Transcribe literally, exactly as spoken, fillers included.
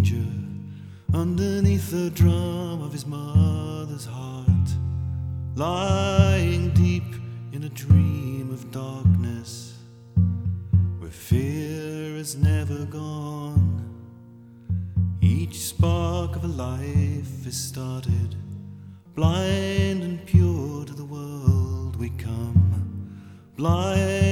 stranger underneath the drum of his mother's heart, lying deep in a dream of darkness where fear is never gone. Each spark of a life is started, blind and pure to the world we come, blind